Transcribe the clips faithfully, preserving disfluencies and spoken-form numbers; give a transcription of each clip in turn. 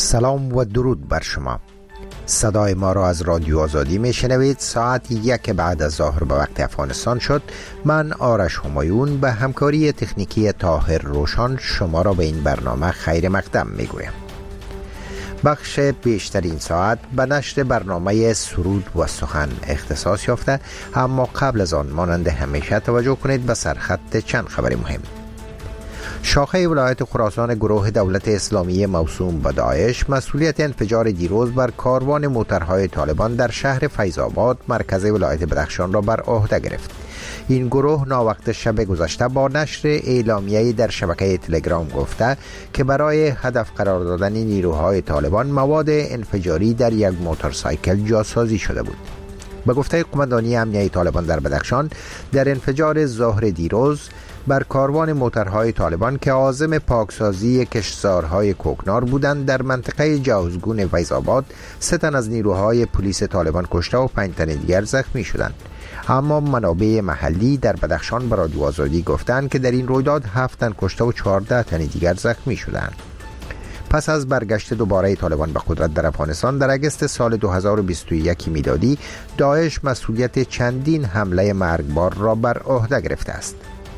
سلام و درود بر شما. صدای ما را از رادیو آزادی می شنوید. ساعت یک بعد از ظهر به وقت افغانستان شد. من آرش همایون به همکاری تکنیکی طاهر روشان شما را به این برنامه خیر مقدم می گویم. بخش بیشترین ساعت به نشر برنامه سرود و سخن اختصاص یافته، اما قبل از آن مانند همیشه توجه کنید به سرخط چند خبر مهم. شاخه ولایت خراسان گروه دولت اسلامی موسوم به داعش مسئولیت انفجار دیروز بر کاروان موترهای طالبان در شهر فیض آباد مرکز ولایت بدخشان را بر عهده گرفت. این گروه ناوقت شب گذشته با نشر اعلامیه‌ای در شبکه تلگرام گفته که برای هدف قرار دادن نیروهای طالبان مواد انفجاری در یک موتورسایکل جاسازی شده بود. به گفته قماندانی امنیه طالبان در بدخشان، در انفجار ظهر دیروز بر کاروان موترهای طالبان که عازم پاکسازی کشتزارهای کوکنار بودند در منطقه جوزگون فیض آباد سه تن از نیروهای پلیس طالبان کشته و پنج تن دیگر زخمی شدند. اما منابع محلی در بدخشان به رادیو آزادی گفتند که در این رویداد هفت تن کشته و چهارده تن دیگر زخمی شدند. پس از برگشت دوباره طالبان به قدرت در افغانستان در اگست سال دو هزار و بیست و یک میلادی، داعش مسئولیت چندین حمله مرگبار را بر عهده گرفته است.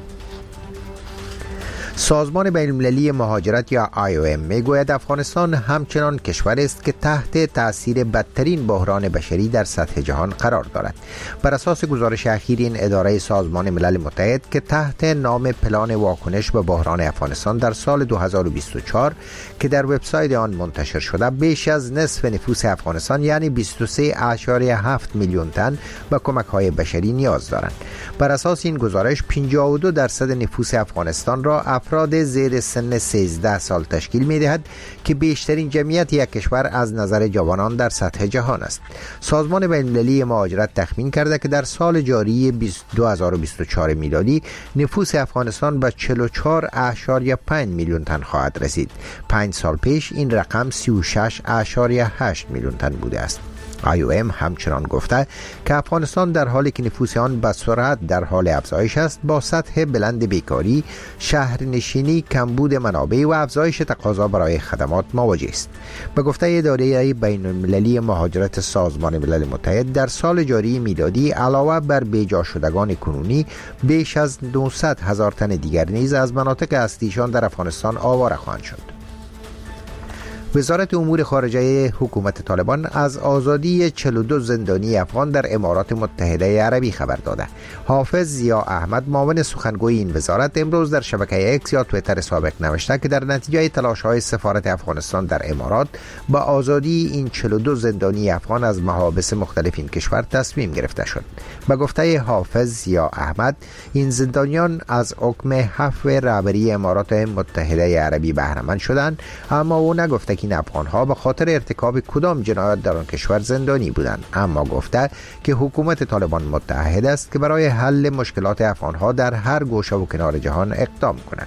سازمان بین‌المللی مهاجرت یا آی او ام میگوید افغانستان همچنان کشور است که تحت تأثیر بدترین بحران بشری در سطح جهان قرار دارد. بر اساس گزارش اخیر این اداره سازمان ملل متحد که تحت نام پلان واکنش به بحران افغانستان در سال دو هزار و بیست و چهار که در وبسایت آن منتشر شده، بیش از نصف نفوس افغانستان یعنی بیست و سه ممیز هفت میلیون تن به کمک‌های بشری نیاز دارند. بر اساس این گزارش پنجاه و دو درصد نفوس افغانستان را افراد زیر سن سیزده سال تشکیل می دهد که بیشترین جمعیت یک کشور از نظر جوانان در سطح جهان است. سازمان بین‌المللی مهاجرت تخمین کرده که در سال جاری دو هزار و بیست و چهار میلادی نفوس افغانستان به چهل و چهار ممیز پنج میلیون تن خواهد رسید. پنج سال پیش این رقم سی و شش ممیز هشت میلیون تن بوده است. آی او ام همچنان گفته که افغانستان در حالی که نفوس آن به سرعت در حال افزایش است، با سطح بلند بیکاری، شهرنشینی، کمبود منابع و افزایش تقاضا برای خدمات مواجه است. به گفته اداره بین‌المللی مهاجرت سازمان ملل متحد، در سال جاری میلادی علاوه بر بیجا شدگان کنونی، بیش از نهصد هزار تن دیگر نیز از مناطق اصلیشان در افغانستان آواره خواهند شد. وزارت امور خارجه حکومت طالبان از آزادی چهل و دو زندانی افغان در امارات متحده عربی خبر داده. حافظ ضیا احمد، معاون سخنگوی این وزارت، امروز در شبکه اکس یا توییتر سابق نوشته که در نتیجه تلاش‌های سفارت افغانستان در امارات با آزادی این چهل و دو زندانی افغان از محابس مختلف این کشور تصمیم گرفته شد. به گفته حافظ ضیا احمد، این زندانیان از حکم حفو رهبری امارات متحده عربی بهره مند شدند، اما او نگفته این افغان‌ها به خاطر ارتکاب کدام جنایت در آن کشور زندانی بودند، اما گفته که حکومت طالبان متعهد است که برای حل مشکلات افغان‌ها در هر گوشه و کنار جهان اقدام کند.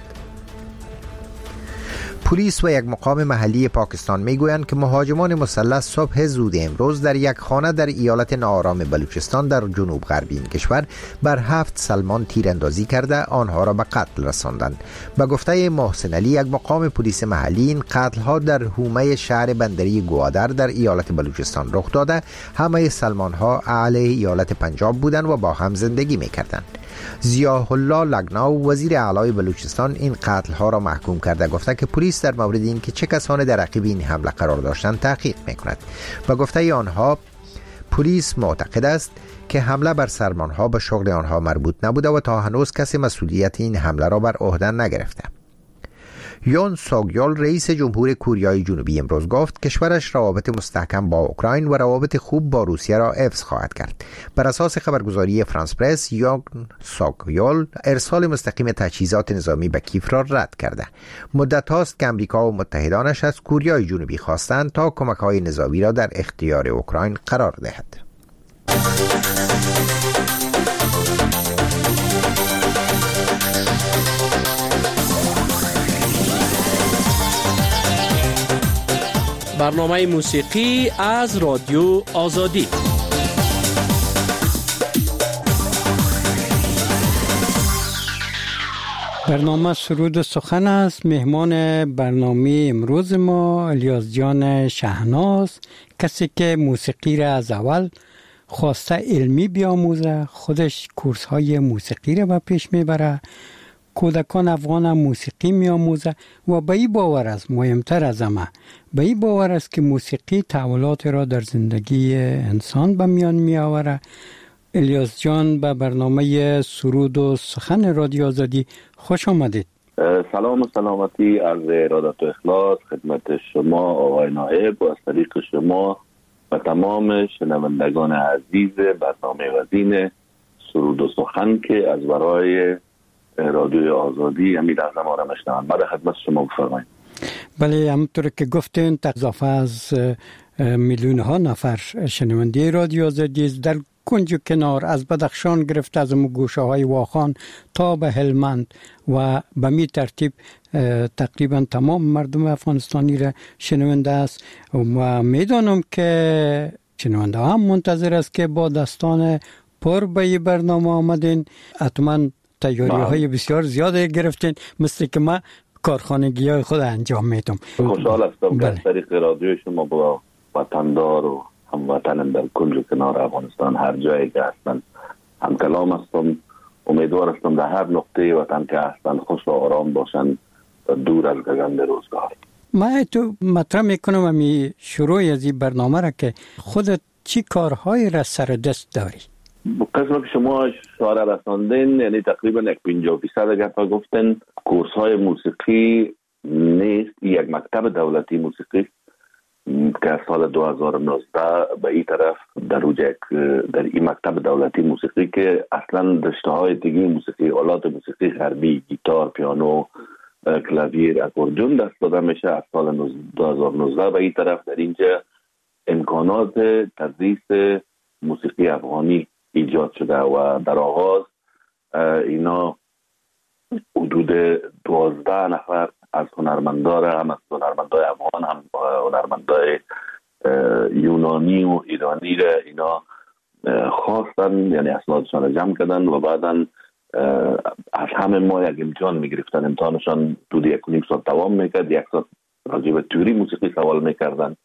پلیس و یک مقام محلی پاکستان میگویند که مهاجمان مسلح صبح زود امروز در یک خانه در ایالت ناآرام بلوچستان در جنوب غربی این کشور بر هفت سلمان تیراندازی کرده آنها را به قتل رساندند. به گفته محسن علی، یک مقام پلیس محلی، این قتل ها در حومه شهر بندری گوادر در ایالت بلوچستان رخ داده. همه سلمان ها اهل ایالت پنجاب بودند و با هم زندگی میکردند. ضیاء الله لگناو، وزیر اعلی بلوچستان، این قتل ها را محکوم کرده گفته که پلیس در مورد این که چه کسانی در عقب این حمله قرار داشتند تحقیق میکند. و گفته آنها پلیس معتقد است که حمله بر سلمان ها به شغل آنها مربوط نبوده و تا هنوز کسی مسئولیت این حمله را بر عهده نگرفته. یون سوگیول، رئیس جمهور کره جنوبی، امروز گفت کشورش روابط مستحکم با اوکراین و روابط خوب با روسیه را حفظ خواهد کرد. بر اساس خبرگزاری فرانس پرس، یون سوگیول ارسال مستقیم تجهیزات نظامی به کیف را رد کرده. مدت هاست که امریکا و متحدانش از کره جنوبی خواستند تا کمک‌های نظامی را در اختیار اوکراین قرار دهد. برنامه موسیقی از رادیو آزادی. برنامه سرود سخن است. مهمان برنامه امروز ما الیاس جان شهناز، کسی که موسیقی را از اول خواسته علمی بیاموزه، خودش کورس های موسیقی را به پیش میبره، کودکان افغان هم موسیقی میاموزه و به این باور است، مهمتر از همه به این باور است که موسیقی تحولات را در زندگی انسان به میان میآوره. الیاس جان به برنامه سرود و سخن رادیو آزادی خوش آمدید. سلام و سلامتی از ارادت و اخلاص خدمت شما آقای نائب و از طریق شما و تمام شنوندگان عزیز برنامه وزین سرود و سخن که از برای رادیو آزادی امید از ما را مشنوند. بعد خدمت شما بفرمایید. بله، همونطور که گفتین اضافه از میلیون ها نفر شنونده رادیو آزادی در کنج و کنار، از بدخشان گرفته از گوشه های واخان تا به هلمند و به می ترتیب تقریبا تمام مردم افغانستانی را شنونده است و میدانم که شنونده هم منتظر است که با دستان پر به این برنامه آمدین. حتما تیاری های بسیار زیاده گرفتین، مثل که ما کارخانگی های خود انجام میدم. خوشحال هستم که از طریق رادیو شما با وطندار و هموطنم در کنج و کنار افغانستان هر جایی که هستن هم کلام هستم. امیدوار هستم در هر نقطه وطن که هستن خوش و آرام باشن و دور از گزند روزگار. من تو مطرح میکنم امی شروع از این برنامه را که خودت چی کارهایی را سر دست داری؟ قسم که شما اشاره رساندین، یعنی تقریبا یک پنجاه فیصد اگر تا گفتن کورس های موسیقی نیست. یک مکتب دولتی موسیقی که از سال دو هزار و نوزده به این طرف در وجه در این مکتب دولتی موسیقی که اصلا رشته های دیگه موسیقی، آلات موسیقی غربی، گیتار، پیانو، کلاویر، اکوردیون دست داده میشه. از سال دو هزار و نوزده به این طرف در اینجا امکانات تدریس موسیقی افغانی ایجاد شده و در آغاز اینا حدود دوازده نفر از هنرمندان، هم از هنرمندای افغان هم هنرمندای یونانی و ایرانی را اینا خواستن، یعنی اسنادشان را جمع کردن و بعداً از همه ما یک امتحان میگرفتن. امتحانشان حدود یک و نیم ساعت دوام میکرد. یک ساعت راجع به تئوری موسیقی سوال میکردن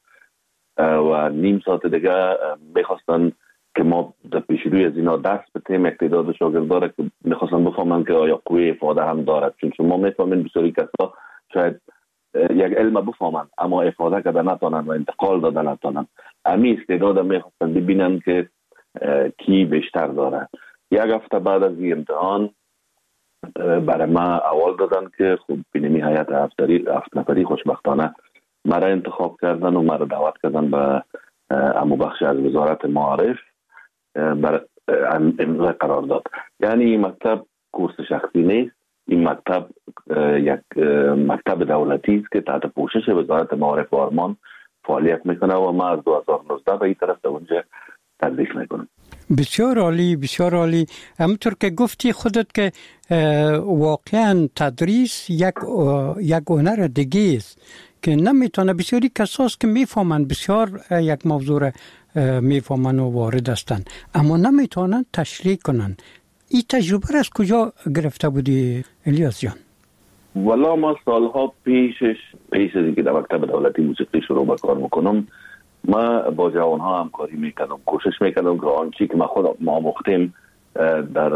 و نیم ساعت دیگه میخواستن که ما در پیش روی از اینا درس بتیم. یک تعداد شاگردان که میخواستن بفهمن که آیا قوه افاده هم دارد، چون شما میفهمین بسیاری کسا شاید یک علم بفهمن اما افاده کرده نتانن و انتقال داده نتانن. امی استعداد میخواستن ببینن که کی بیشتر داره. یک هفته بعد از این امتحان برای ما اول دادن که خب بینمی هیئت هفت نفری خوشبختانه مرا انتخاب کردن و مرا دعوت کردن به امو بخش از وزارت معارف بر امضای قرار داد. یعنی این مکتب کورس شخصی نیست، این مکتب یک مکتب دولتی است که تحت پوشش وزارت معارف و آرمان فعالیت میکنه و ما از دو هزار و نوزده به این طرف در اونجا تدریس میکنم. بسیار عالی، بسیار عالی. همونطور که گفتی خودت که واقعا تدریس یک یک هنر دیگه است که نمیتونه، بسیاری کساست که میفهمن بسیار یک موضوع را میفهمن و وارد هستند اما نمیتونن تشریح کنن. این تجربه را از کجا گرفته بودی الیاس جان؟ والا ما سالها پیشش پیش از اینکه در مکتب دولتی موسیقی شروع به کار میکنم، ما با جوانها همکاری میکردم، کوشش میکردم که آنچه که ما خود ما آموختیم در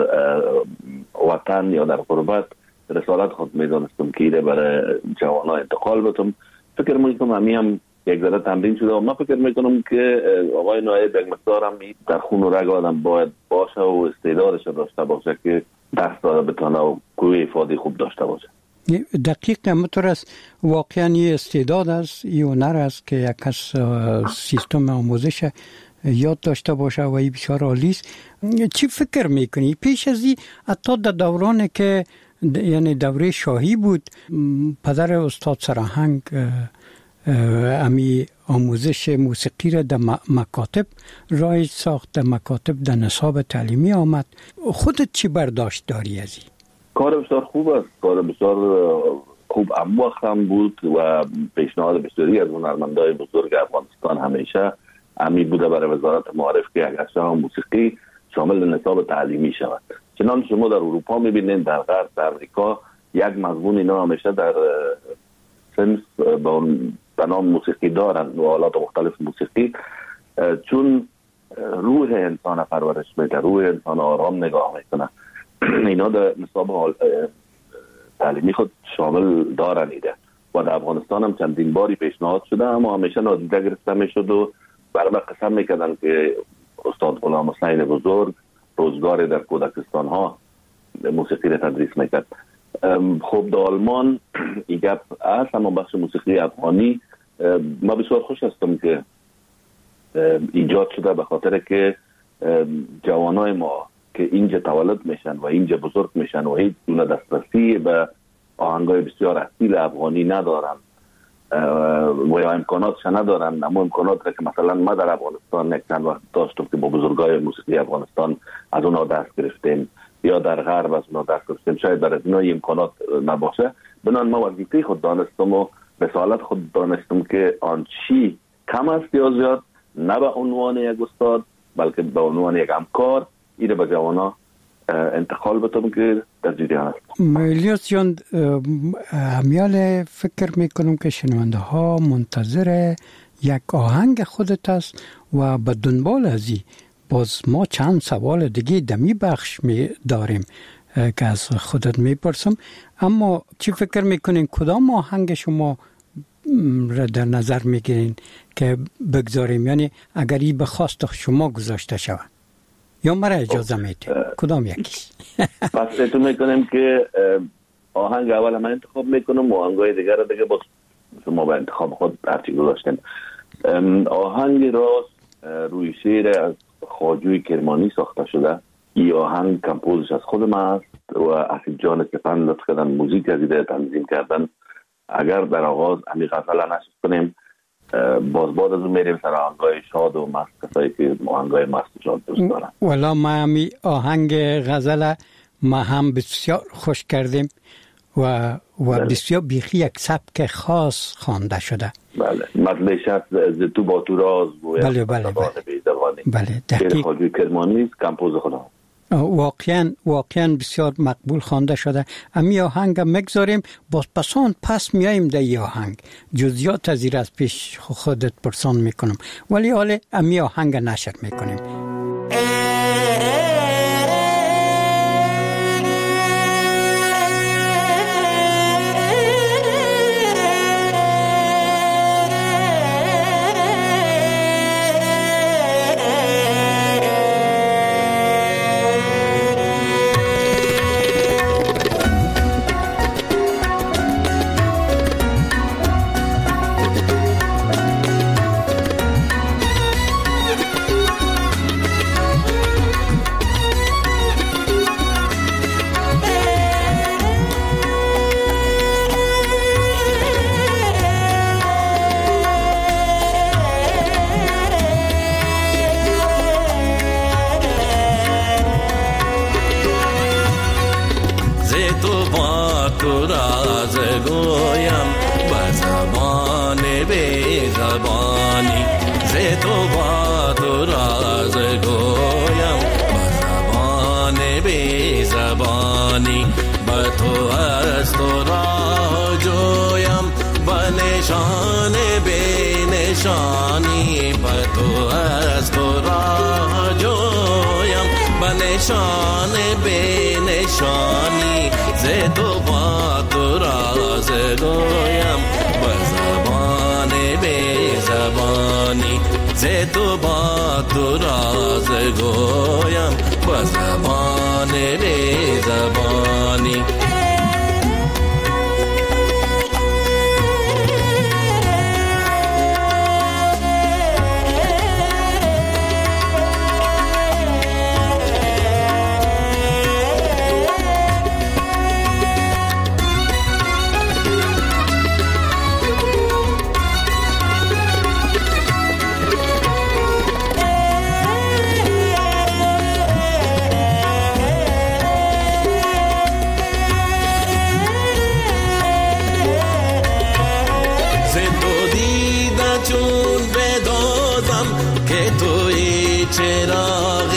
وطن یا در غربت رسالت خود میدانستم که ایره برای جوانها انتقال بدم. فکر میکنم همی هم یک ذره تمرین شده و من فکر میکنم که آقای نایب یک مقدار هم در خون و رگ آدم باید باشه و استعدادش داشته باشه که دست داره بتونه و قوه افاده خوب داشته باشه. دقیق همونطور است. واقعا این استعداد است، این هنر است که یک کس سیستم آموزش یاد داشته باشه و این بسیار عالی است. چی فکر میکنی پیش از این حتی در دوران که یعنی دوره شاهی بود، پدر استاد سراهنگ امی آموزش موسیقی را در مکاتب رایج ساخت، در مکاتب در نصاب تعلیمی آمد. خودت چی برداشت داری از این؟ کار بسیار خوب است، کار بسیار خوب اموخ هم بود و پیشنهاد بسیاری از هنرمندای بزرگ افغانستان همیشه امی بوده برای وزارت معارف که اگرچه هم موسیقی شامل نصاب تعلیمی شود. چنان شما در اروپا میبینید، در غرب، در امریکا یک مضمون اینا همیشه در سنف به نام موسیقی دارن و آلات مختلف موسیقی، چون روح انسان پرورش میده، روح انسان آرام نگاه میکنه. اینا در نصاب تعلیمی خود شامل دارن ایده و در افغانستان هم چندین باری پیشنهاد شده، اما همیشه نادیده گرفته میشد و برای قسم میکردن که استاد غلام حسین بزرگ روزگار در کودکستان ها موسیقی را تدریس میکرد. خب در آلمان این گپ هست، اما بخش موسیقی افغانی ما بسیار خوش هستم که ایجاد شده، به خاطر که جوانای ما که اینجا تولد میشن و اینجا بزرگ میشن و هیچ گونه دسترسی به آهنگای بسیار اصیل افغانی ندارن و یا امکاناتش ندارن، اما امکانات را که مثلا ما در افغانستان یک چند وقت داشتم که با بزرگای موسیقی افغانستان از اونا دست گرفتیم یا در غرب از اونا دست گرفتیم، شاید در از اینا امکانات نباشه. بنان ما وظیفه خود دانستم و رسالت خود دانستم که آن چی کم است یا زیاد، نه به عنوان یک استاد بلکه به عنوان یک همکار ایره به جوانا انتقال بتم که در جریان است. الیاس جان، همیال فکر میکنم که شنونده ها منتظر یک آهنگ خودت است و به دنبال ازی باز ما چند سوال دیگه دمی بخش می داریم که از خودت میپرسم، اما چی فکر میکنین کدام آهنگ شما را در نظر میگیرین که بگذاریم، یعنی اگر ای به خواست شما گذاشته شود یا مرا اجازه میده کدام یکیش؟ پس اتو میکنیم که آهنگ اول من انتخاب میکنم و آهنگای دیگر را دیگه باز شما به انتخاب خود هرچی گذاشتین. آهنگ راست روی شعر از خواجوی کرمانی ساخته شده. این آهنگ کمپوزش از خود من است و اسید جان سپند لطف کردن موزیک از ایده تنظیم کردن. اگر در آغاز همی غزل نشد کنیم، باز بعد از اون میریم سر آهنگای شاد و مست، کسایی که آهنگای مست شاد دوست دارن. والا ما همی آهنگ غزل ما هم بسیار خوش کردیم و و بله. بسیار بیخی یک سبک خاص خوانده شده. بله، مطلعش از تو با تو راز و بله بله بله بله دقیق خواجوی کرمانی کمپوز خدا واقعا واقعا بسیار مقبول خوانده شده. امی آهنگ مگذاریم، باز پسان پس میاییم در ای آهنگ جزئیات از این از پیش خودت پرسان میکنم، ولی حالا امی آهنگ نشر میکنیم.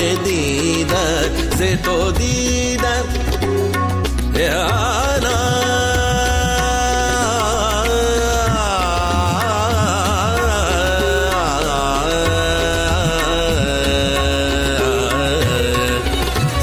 تو دیدن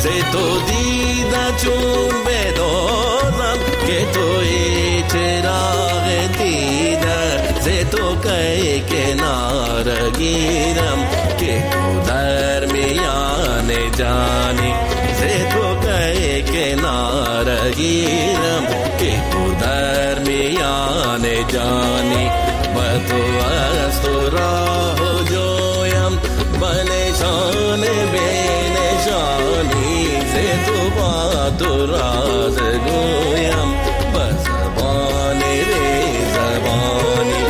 ز تو دیده چون بدازم که توی چراغ دیده ز تو که کنار گیرم که تو در میان جانی ز تو که کنار گیرم که تو در میان جانی با تو از تو راه جویم به نشان به نشانی ز تو با تو راز گویم به زبان ری زبانی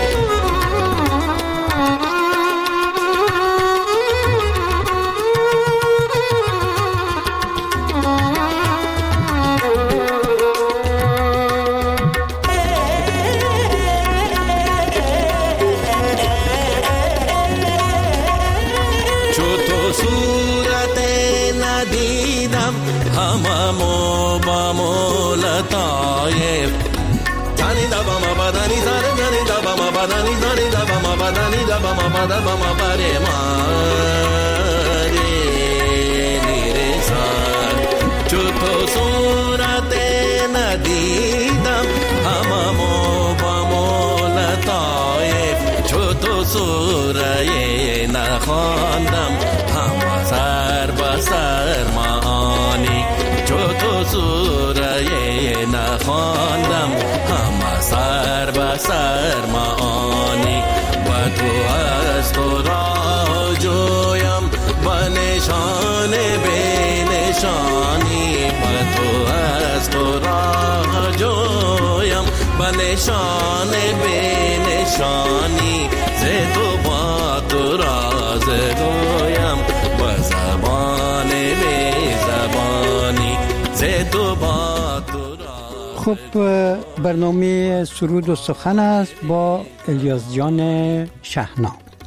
هممو با مولتایف تانی دبا ما بدنی زنی زنی دبا ما بدنی زنی دبا ما بدنی دبا ما بدبا ما بری ماری نیرسان چو تو صورت ندیدم هممو با مولتایف چو تو سوره نخواندم هم سر با سر معانی چو تو سوره نخواندم هم سر به سر معانی و تو از تو راه جویم به نشان به نشانی و تو از تو راه جویم به نشان به نشانی ز تو با تو راز گویم به زبان به زبانی ز تو با تو راز. خب برنامه سرود و سخن است با الیاس جان شهنا.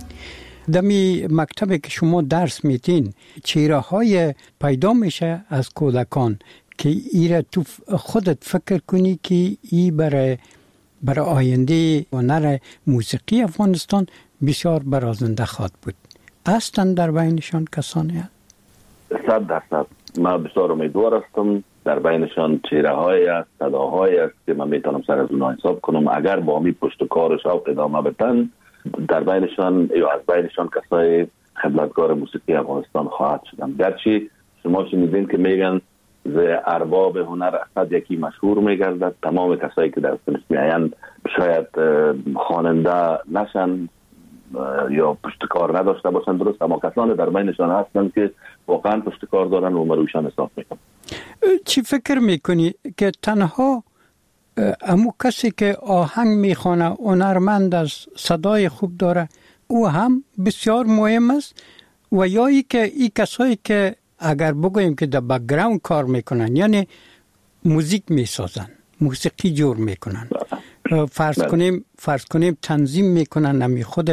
دمی مکتبی که شما درس میتین چهره های پیدا میشه از کودکان که ایره تو خودت فکر کنی که ای برای برای آینده هنر موسیقی افغانستان بسیار برازنده خواهد بود. هستند در بینشان کسانی هست؟ صد درصد من بسیار امیدوار هستم در بینشان چهره های است، صداهای است که من میتونم سر از اونها حساب کنم. اگر با می پشت کار شوق ادامه بدن در بینشان یا از بینشان کسای خدمتگار موسیقی افغانستان خواهد شدن. گرچه شما شنیدین که میگن ز ارباب هنر اصد یکی مشهور میگردد. تمام کسایی که در صنف میایند شاید خواننده نشن یا پشتکار نداشته باشن، درست، اما کسانی در بینشان هستند که واقعا پشتکار دارن و مروشان حساب میکنن. چی فکر میکنی که تنها امو کسی که آهنگ میخوانه هنرمند است، صدای خوب داره، او هم بسیار مهم است، و یا ای که ای کسایی که اگر بگویم که در بک‌گراند کار میکنن، یعنی موزیک میسازن، موسیقی جور میکنن، فرض کنیم فرض کنیم تنظیم میکنن، نمی خود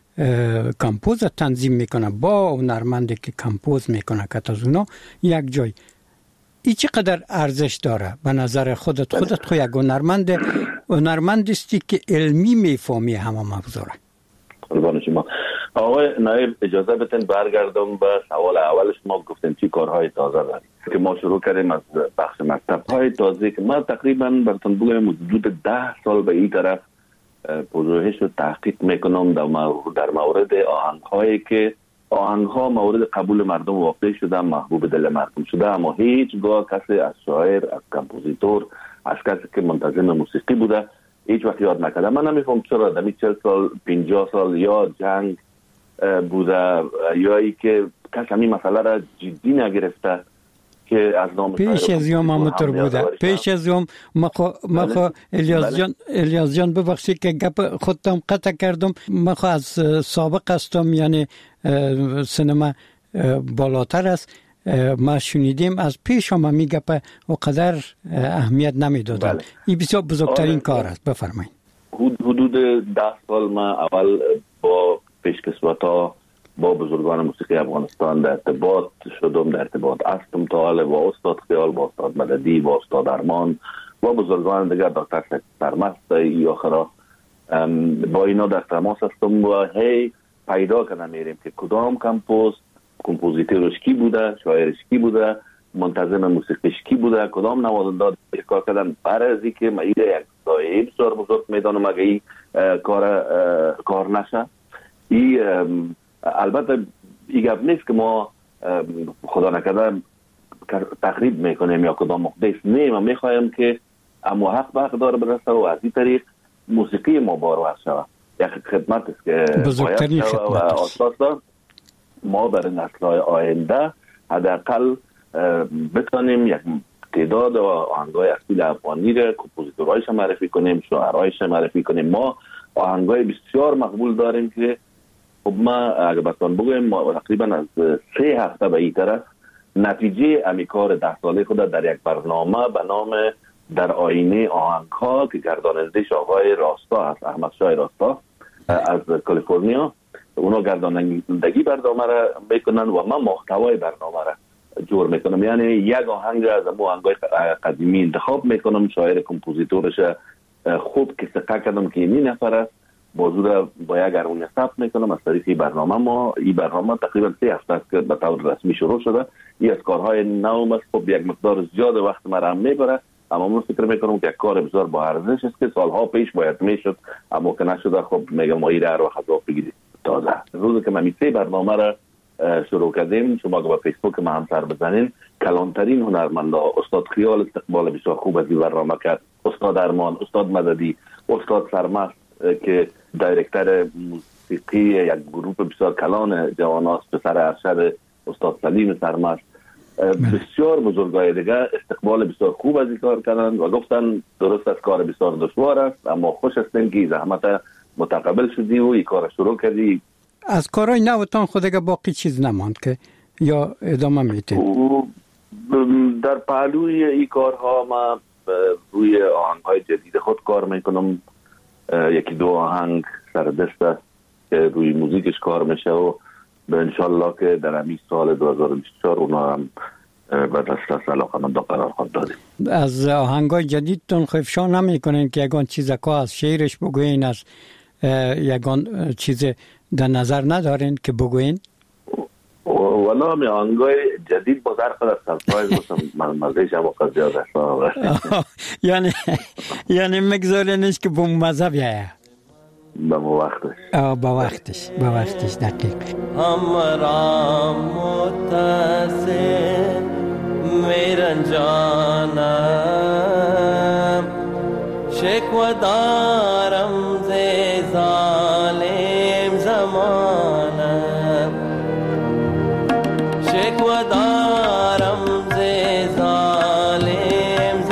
کمپوز تنظیم میکنن با هنرمندی که کمپوز میکنه که از اونا یک جای، ای چقدر ارزش داره به نظر خودت؟ خودت خو یک هنرمند هنرمند استی که علمی میفهمی همه موضوع را. قربان شما. آقای نایب اجازه بدین برگردم به سوال اول شما. گفتن چی کارهای تازه داریم که ما شروع کردیم از بخش مکتب های تازه که ما تقریبا براتون بگم حدود ده سال به این طرف پژوهش و تحقیق میکنم در مورد آهنگ هایی که آهنگ ها مورد قبول مردم واقع شده، محبوب دل مردم شده، اما هیچگاه کسی از شاعر، از کمپوزیتور، از کسی که منتظم موسیقی بوده هیچ وقت یاد نکرده. من نمیفهم چرا در چهل سال پنجاه سال یا جنگ بوده یا ای که کسی همین مسئله را جدی نگرفته که از نام پیش از یوم همونطور بوده. پیش از یوم مخو مخو الیاس جان الیاس جان ببخشید که گپ خودم قطع کردم. مخو از سابق هستم، یعنی سینما بالاتر است. ما شنیدیم از پیش هم می گپ و قدر اهمیت نمیدادن. این بسیار بزرگترین کار است. بفرمایید. حدود ده سال ما اول با پیشکسوتا با بزرگان موسیقی افغانستان در ارتباط شدم، در ارتباط هستم تا حال با استاد خیال، با استاد مددی، با استاد ارمان، با بزرگان دیگر، دکتر سرمست یا خرا، با اینا در تماس هستم و هی پیدا کنم میریم که کدام کمپوز کمپوزیتورش کی بوده، شاعرش کی بوده منتظم موسیقیش کی بوده، کدام نوازنده کار کردن. برای از اینکه ما ایده یک سایه بسیار بزرگ میدانم اگه این کار کار نشه. ای البته این گپ نیست که ما خدا نکرده تخریب میکنیم یا کدام مقدس، نه، ما میخوایم که اما حق به حق داره برسه و از این طریق موسیقی ما بارور شود. یک خدمت است که بزرگترین خدمت است. ما برای نسل‌های آینده حداقل بتونیم یک تعداد آهنگای اصیل افغانی را کمپوزیتورهایش معرفی کنیم، شاعرهایش معرفی کنیم. ما آهنگای بسیار مقبول داریم که خب ما اگر بتون بگویم ما تقریبا از سه هفته به این طرف نتیجه امی کار ده ساله خود در یک برنامه به نام در آینه آهنگ ها که گردانندش آقای راستا هست، احمد شاه راستا از کالیفرنیا، اونا گردانندگی برنامه را میکنن و من محتوای برنامه را جور میکنم. یعنی یک آهنگ از امو آهنگای قدیمی انتخاب میکنم، شاعر کمپوزیتورش خوب که سقه کردم که این نفر است، موضوع را با یک ارمونی ثبت میکنم از طریق این برنامه. ما این برنامه تقریبا سه هفته است که به طور رسمی شروع شده. این از کارهای نو است، خب یک مقدار زیاد وقت ما را میبره، اما من فکر میکنم که یک کار بسیار با ارزش است که سالها پیش باید میشد اما که نشده. خب میگم ما این هر وقت ضعف بگیرید. تازه روزی که ما می سه برنامه را شروع کردیم، شما که با فیسبوک ما هم سر بزنین، کلانترین هنرمندا استاد خیال استقبال بسیار خوب از این برنامه کرد، استاد ارمان، استاد مددی، استاد سرمست که دایرکتر موسیقی یک گروه بسیار کلان جواناست، پسر ارشد استاد سلیم سرمست، بسیار بزرگای دیگه استقبال بسیار خوب از این کار کردن و گفتن درست است کار بسیار دشوار است اما خوش هستیم که زحمت متقبل شدی و این کار شروع کردی. از کارهای نوتان خودگه باقی چیز نماند که یا ادامه میتین؟ در پهلوی این کارها ما روی آهنگهای جدید خود کار میکنم. یکی دو آهنگ سر دست است که روی موزیکش کار میشه و به انشالله که در همین سال دو هزار و بیست و چهار اونا هم به دست علاقمندا قرار خود دادیم. از آهنگای جدیدتون افشا نمیکنین که یگان چیز که از شعرش بگوین، از یگان چیز در نظر ندارین که بگوین؟ والا می آهنگای جدید با ظرف در سرپرایز باشم من مزهش هم وقت زیاد است. یعنی یعنی مگذارینش که بوم مذهب یه با وقتش با وقتش با وقتش دقیق. हमरा متصل میرن جانم شکوه دارم ز ظالم زمانم شکوه دارم ز ظالم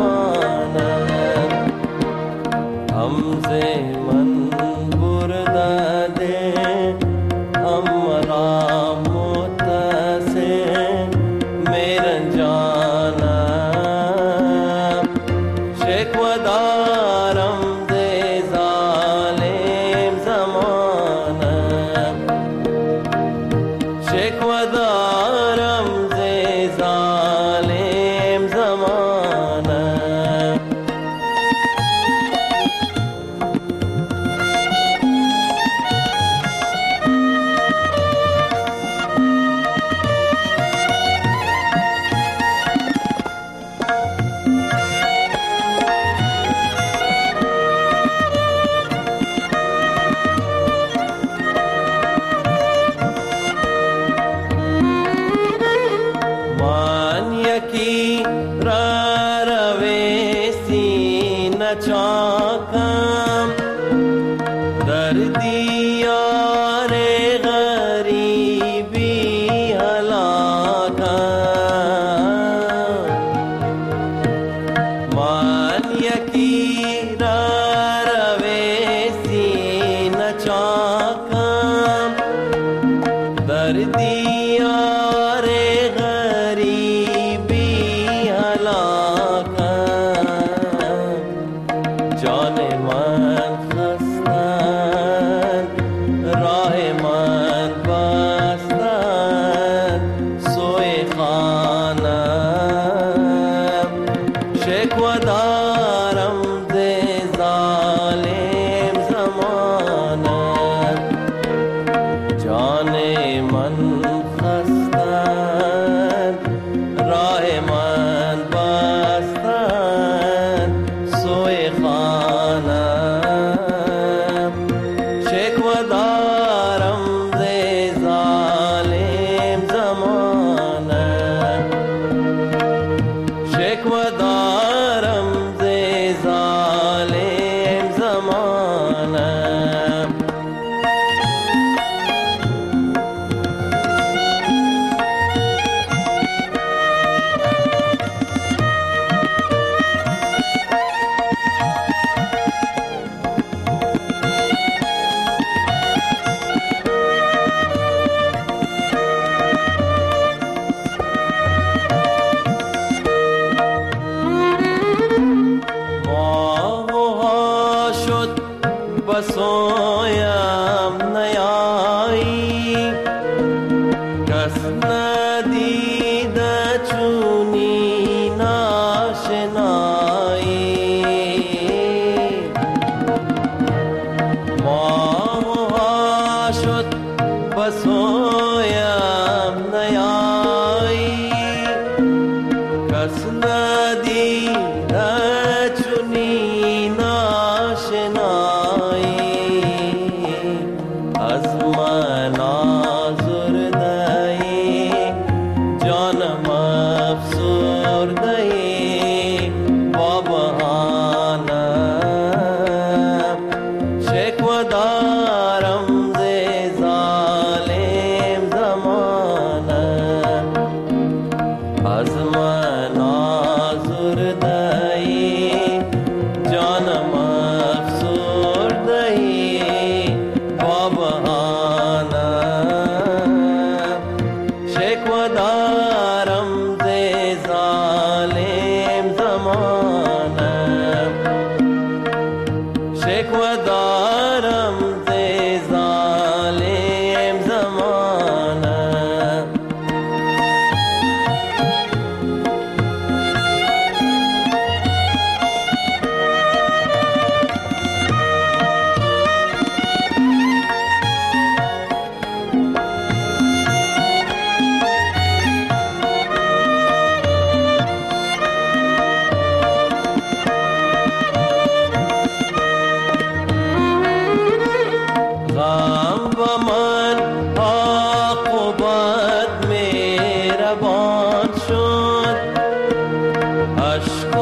زمانم هم ز من برده ده हमरा متصل میرن جانم شکوه دارم ز ظالم زمانم شکوه دارم ز ظالم شکوه دارم ز ظالم زمانم بسویم نیایی کس ندیده چونی ناشنایی ماه شد بسویم نیایی کس ندیده چونی ناشنایی از من آزرده‌ای جانم افسرده‌ای با بهانم شکوه دارم ز ظالم زمانم از من آزرده‌ای جانم افسرده‌ای با بهانم شکوه دارم ز ظالم زمانم شکوه دارم ز ظالم زمانم غم با من عاقبت مهربان شد اشک و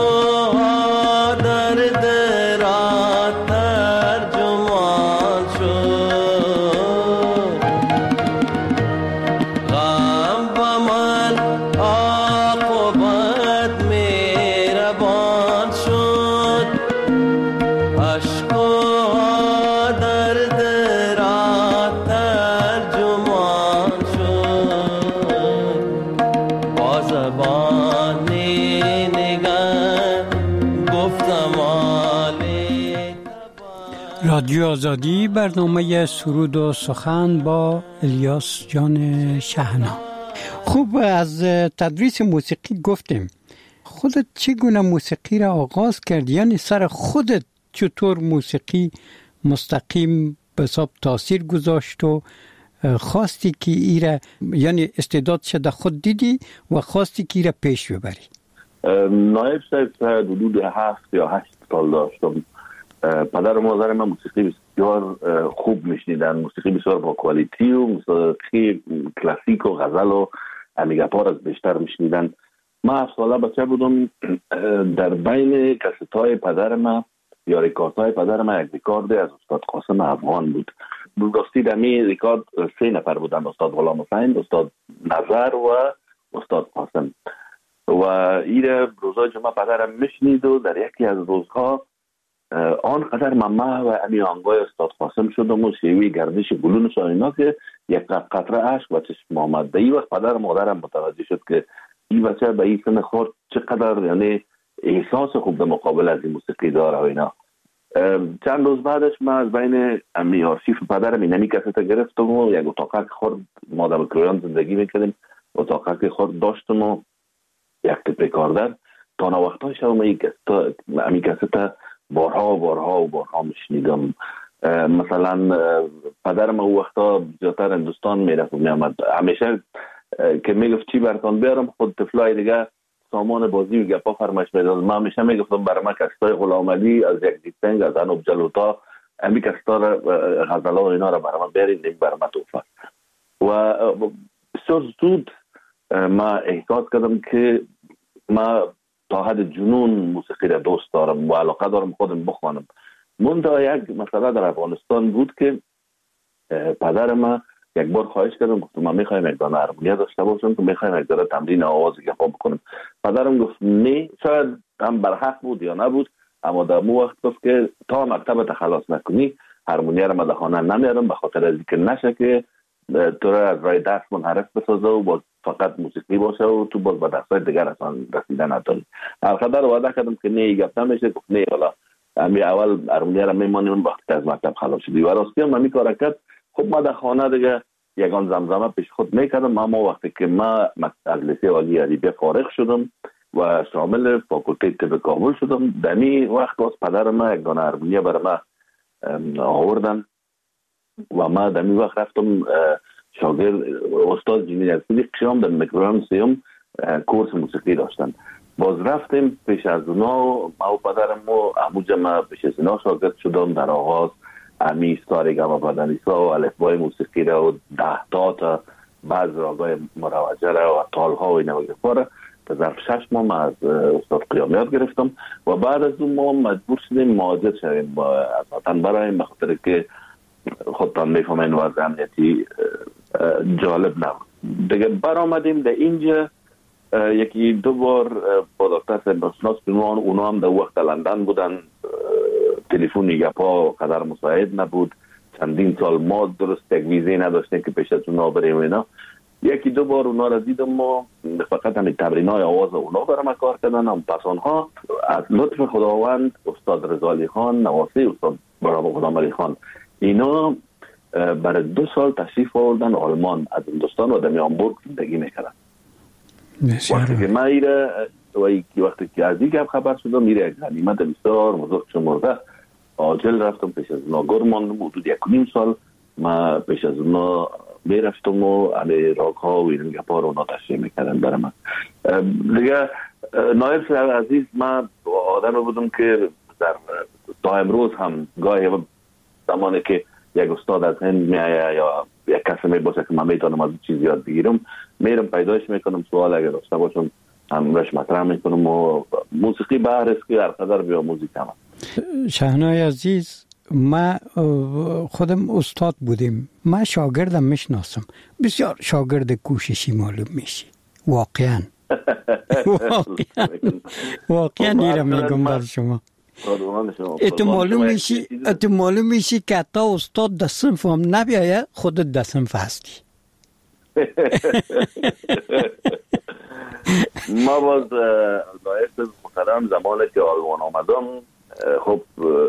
درد را ترجمان شد غم با من عاقبت مهربان شد اشک و درد را ترجمان شد با زبان نگاه گفتم آلی رادیو آزادی، برنامه سرود و سخن با الیاس جان شهنا. خوب، از تدریس موسیقی گفتیم. خودت چگونه موسیقی را آغاز کردی؟ یعنی سر خودت چطور موسیقی مستقیم به حساب تاثیر گذاشت و خواستی که ایره، یعنی استعداد شده خود دیدی و خواستی که ایره پیش ببری؟ نایب صاحب حدود هفت یا هشت سال داشتم. پدر و مادر من موسیقی بسیار خوب میشنیدن، موسیقی بسیار با کوالیتی و موسیقی کلاسیک و غزل و امیگپار از بیشتر میشنیدن. من هفت ساله بچه بودم، در بین کست های پدر من یا ریکارد های پدر من یک ریکارد از استاد قاسم افغان بود. راستی در می ریکارد سه نفر بودن، استاد غلام حسین، استاد نظر و استاد قاسم. و این روزای جمعه پدرم میشنید و در یکی از روزها آنقدر من و امی آنگای استاد قاسم شدم و شیوی گردش گلون اینا که یک قطره عشق و چشم آمد. در این وقت پدر مادرم متوجه شد که این بچه به این سن خورد چقدر یعنی احساس خوب به مقابل از این موسیقی داره و اینا. چند روز بعدش من از بین امی آرشیف پدرم اینمی کسیت گرفتم و یک اتاقه که خورد ما در کرویان زندگی میکردیم، اتاقه که خورد داشتم و یک تپ ریکاردر تا نوقتای شب امی کسیت بارها و بارها و بارها میشنیدم. مثلا پدرم او وقتا زیادتر هندوستان میرفت و میامد، همیشه که میگفت چی براتون بیارم، خود طفلای دیگه سامان بازی و گپا فرمایش میداد. من همیشه میگفتم برای من کستای غلام علی از یک دیتنگ از انوب جلوتا امی کستا غزلا و اینا را برای من بیارید، این برای من توفه. و بسیار زود ما احساس کردم که ما تا حد جنون موسیقی را دوست دارم و علاقه دارم خودم بخوانم. منتها یک مسئله در افغانستان بود که پدر ما یک بار خواهش کردم، گفتم من میخوایم یک دانه هارمونیا داشته باشم که میخوایم یک دانه تمرین آواز گپا بکنم. پدرم گفت نه، شاید هم برحق بود یا نبود، اما در مو وقت گفت که تا مکتب تخلص نکنی هارمونیا را در خانه نمیارم، به خاطر از اینکه نشه که تو را از راه دست منحرف بسازه و باز فقط موسیقی باشه و تو باز به دستای دیگر اصلا رسیدن نداری. القدر وعده کردم که نه گپ نمیشه. گفت نه، حالا امی اول هارمونیا را میمانیم وقتی از مکتب خلاص شدی. و راستی هم می کار کرد. خب ما در خانه دیگه یگان زمزمه پیش خود میکردم. اما وقتی که ما از لیسه عالی ادبیات فارغ شدم و شامل فاکولته طب کابل شدم، دمی وقت باز پدر ما یک دانه هارمونیا برای ما آوردن و ما دمی وقت رفتم شاگرد استاد جمیل یزدی قیام در میکروگرام سیوم کورس موسیقی داشتن. باز رفتیم پیش از اونا، ما و پدرم و اموجه ما پیش از اونا شاگرد شدم. در آغاز امی ستاره گما پادانیسا و الفبای موسیقی را و ده تا تا بعض راگای مروجه را و تالها و این وگرفا را به ظرف شش ماه ما از استاد قیام یاد گرفتم و بعد از اون ما مجبور شدیم مهاجر شدیم با وطن برایم، به خاطر که خودتان میفهمین وضع امنیتی جالب نبود دیگه. برآمدیم در اینجا یکی دو بار با دکتر سرنشناس بنوان، اونا هم در وقت لندن بودن، تلفنی گپا قدر مساعد نبود، چندین سال ما درست یک ویزه نداشتیم که پیش از اونا بریم اینا. یکی دو بار اونا را دیدم و فقط همین تمرینای آواز اونا برام کار کردن. هم پس آنها از لطف خداوند استاد رضا علی خان نواسی، استاد برام غلام علی خان، اینا برای دو سال تشریف آوردن آلمان از هندوستان و در هامبورگ زندگی میکردن. وقتی که ما ایره وقتی که از این گپ خبر شدم، میره یک غنیمت بسیار بزرگ شمرده عاجل رفتم پیش از اونا گرمان حدود یک و نیم سال ما پیش از اونا میرفتم و علی راک ها و این گپا رو اونا تشریح میکردن برای من. دیگه نایب صاحب عزیز، من آدم بودم که در تا امروز هم گاهی زمانی که یک استاد از هند میایه یا یک کسی میباشه که من میتونم از چیز یاد بگیرم، میرم پیدایش میکنم، سوال اگر داشته باشم همراش مطرح میکنم و موسیقی بهر است که هر قدر بیا موزیک هم. شهنای عزیز، ما خودم استاد بودیم، ما شاگردم میشناسم، بسیار شاگرد کوششی معلوم میشی واقعا. واقعا واقعا ایرم میگم بر شما. اتو معلوم میشی اتو معلوم میشی که تا استاد در صنف هم نبیایه خودت در صنف هستی. ما باز لایق محترم زمانی که آلمان آمدم، خب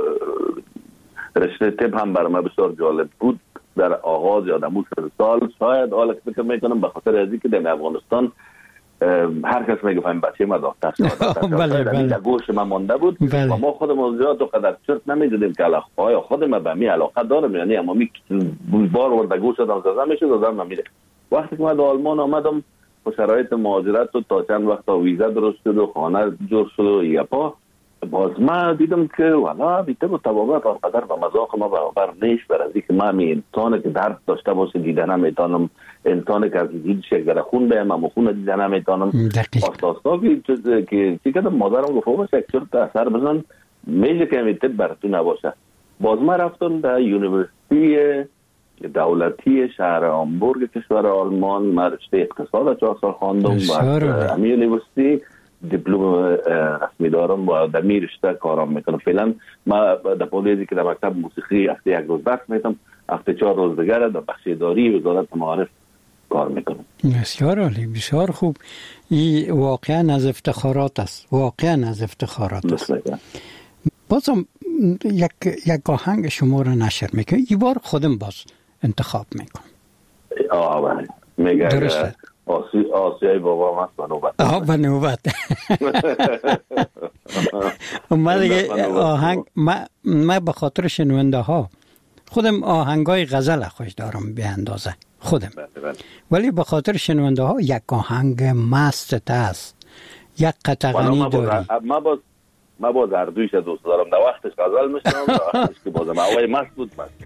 رشته طب هم برای من بسیار جالب بود. در آغاز یادم سه سال شاید حالا که فکر میکنم به خاطر از اینکه در افغانستان هر کس میگه فهم بچه ما دکتر شد، بله بله گوش ما مانده بود و ما خودمون زیاد و قدر چرت نمیدیدیم که آیا خود ما به می علاقه دارم یعنی، اما می بار ورده گوش دادم زدم میشه دادم نمیره. وقتی که من در آلمان آمدم با شرایط مهاجرت و تا چند وقتا ویزا درست شد و خانه جور شد و یپا، باز ما دیدم که والا بیته با طبابت آنقدر و مذاق ما برابر نیست. بر از اینکه من می انسانی که درد داشته باشه دیدن نمیتونم، انسانی که از دید شکر خون بهم اما خون دیدن نمیتونم. آستاستا که که چی کردم مادرم گفت باشه یک چرت اثر بزن میشه که میته بر تو نباشه. باز ما رفتم در یونیورسیتی دولتی شهر هامبورگ کشور آلمان، من رشته اقتصاد چهار سال خواندم و امی یونیورسیتی دیپلم رسمی دارم و در می رشته کارم میکنم. فعلا ما در پولیزی که در مکتب موسیقی هفته یک روز درس میتم، هفته چهار روز دیگر در بخش اداری وزارت معارف کار میکنم. بسیار عالی، بسیار خوب. این واقعا از افتخارات است، واقعا از افتخارات است. بازم یک یک آهنگ شما رو نشر میکنم، این بار خودم باز انتخاب میکنم. آه بله میگه درسته. آسی آسیای بابا مست و نوبت. آه به نوبت. ما دیگه آهنگ ما ما به خاطر شنونده ها خودم آهنگای غزل خوش دارم به اندازه خودم، ولی به خاطر شنونده ها یک آهنگ مست است، یک قطعه‌ای داری. ما باز ما باز اردویش دوست دارم، در وقتش غزل میشنم، در وقتش که بازم هوای مست بود مست.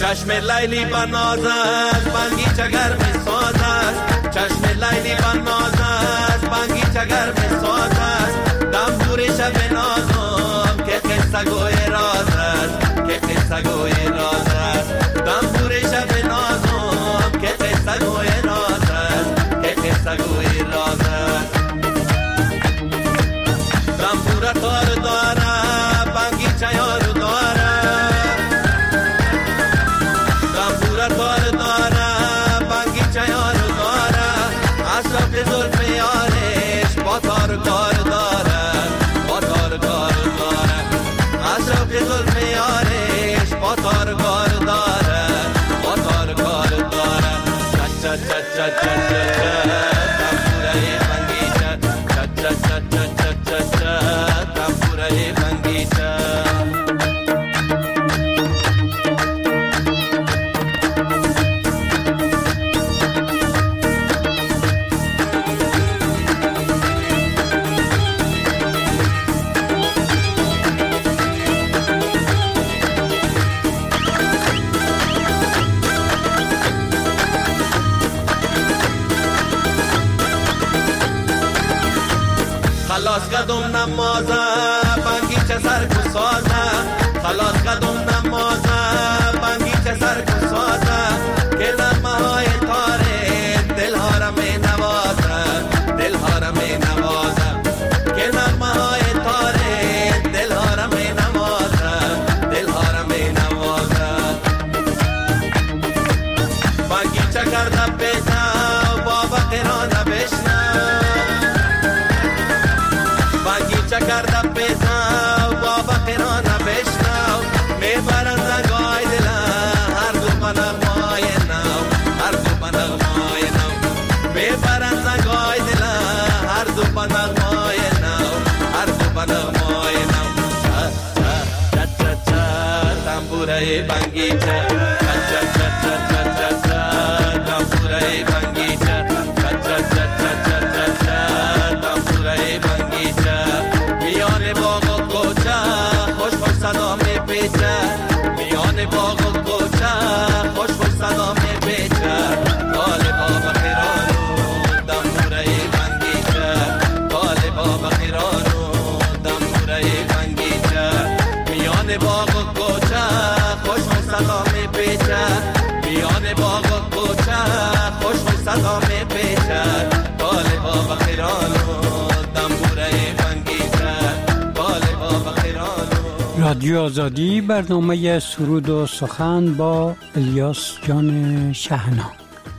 چشم لیلی بنازد بنگیچه گرم سازد چشم لیلی بنازد بنگیچه گرم سازد دم دور شب نازم که قصه گوی راز است که قصه گوی راز است دم دور شب نازم که قصه گوی راز است که قصه گوی راز است دم دور تار داره بنگیچه یارو داره دم دور تار داره بنگیچه یارو داره اصرف زلف یارش با تار کار داره با تار کار داره اصرف زلف یارش با تار کار داره با تار کار داره چا چا چا چا چا چا دم پوره بنگیچه چا چا چا چا چا چا چا دم پوره بنگیچه خلاص قدم نمازه بنگیچه سرکو سازه خلاص قدم نمازه بنگیچه سرکو سازه که نغمه های تاره دل ها را می نوازه دل ها را می نوازه که نغمه های تاره دل ها را می نوازه دل ها را می نوازه بنگیچه کرده پیدا بابا قرانه بشنه بنگیچه کرده پیدا بابا قرانه بشنو میبرن زنگای دله هر دو بنغمای نو هر دو بنغمای نو میبرن زنگای دله هر دو بنغمای نو هر دو بنغمای نو چا چا چا چا چا تنبوره بنگیچه چا چا چا چا چا چا چا تنبوره بنگیچه چا چا چا چا چا چا چا تنبوره بنگیچه میان باغ و کوچه خوش خوش صدا میپیچه میان باغ و کوچه خوش خوش صدا میپیچه بال بابا خیرانو دنبوره بنگیچه بال بابا خیرانو دنبوره بنگیچه میان باغ و کوچه خوش خوش صدا میپیچه میان باغ و کوچه خوش خوش صدا میپیچه بال بابا خیرانو دنبوره بنگیچه بال بابا خیرانو. رادیو آزادی، برنامه سرود و سخن با الیاس جان شهنا.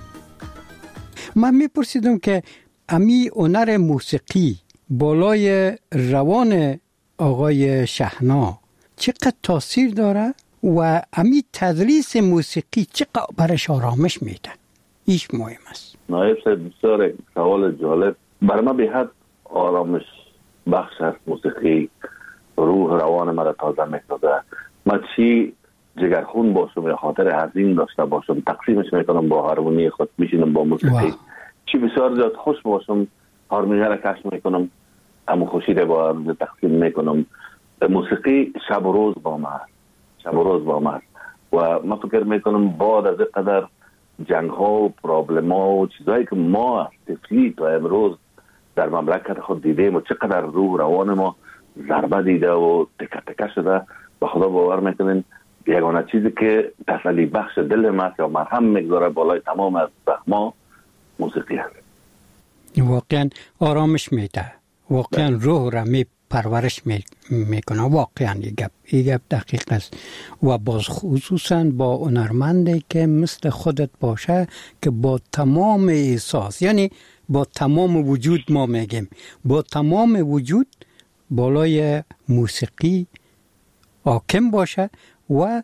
من میپرسیدم که امی هنر موسیقی بالای روان آقای شهنا چقدر تاثیر داره و امی تدریس موسیقی چقدر برش آرامش میده؟ ایش مهم است. نایب صاحب بسیار سوال جالب. برای من به حد آرامش بخش است موسیقی. روح روان مرا تازه میکنه. من چی جگرخون باشم یا خاطر عظیم داشته باشم تقسیمش میکنم با هارمونی خود، میشینم با موسیقی واو. چی بسیار زیاد خوش باشم هارمونی را کشف میکنم، اما خوشی را با هم تقسیم میکنم. موسیقی شب و روز با من است، شب و روز با من است. و من فکر میکنم بعد از قدر جنگ ها و پرابلم ها و چیزهایی که ما تفلی تا امروز در مملکت خود دیدیم و چقدر روح روان ما ضربه دیده و تکه تکه شده، به خدا باور میکنین یگانه چیزی که تسلی بخش دل ما یا مرهم میگذاره بالای تمام از زخما موسیقی است. واقعا آرامش میده، واقعا روح را می پرورش میکنه. واقعا این گپ این گپ دقیق است. و باز خصوصا با هنرمندی که مثل خودت باشه که با تمام احساس، یعنی با تمام وجود، ما میگیم با تمام وجود بالای موسیقی حاکم باشه و